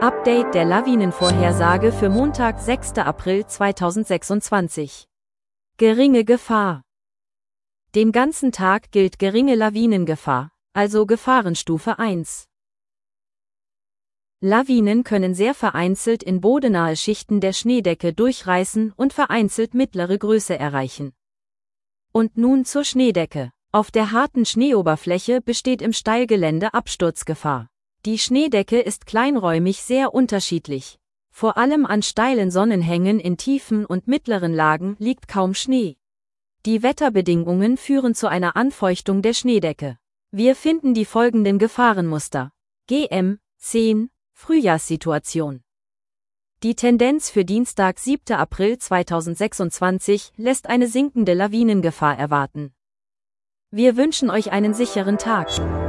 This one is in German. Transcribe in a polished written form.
Update der Lawinenvorhersage für Montag, 6. April 2026. Geringe Gefahr. Den ganzen Tag gilt geringe Lawinengefahr, also Gefahrenstufe 1. Lawinen können sehr vereinzelt in bodennahe Schichten der Schneedecke durchreißen und vereinzelt mittlere Größe erreichen. Und nun zur Schneedecke. Auf der harten Schneeoberfläche besteht im Steilgelände Absturzgefahr. Die Schneedecke ist kleinräumig sehr unterschiedlich. Vor allem an steilen Sonnenhängen in tiefen und mittleren Lagen liegt kaum Schnee. Die Wetterbedingungen führen zu einer Anfeuchtung der Schneedecke. Wir finden die folgenden Gefahrenmuster. GM10 Frühjahrssituation. Die Tendenz für Dienstag, 7. April 2026 lässt eine sinkende Lawinengefahr erwarten. Wir wünschen euch einen sicheren Tag.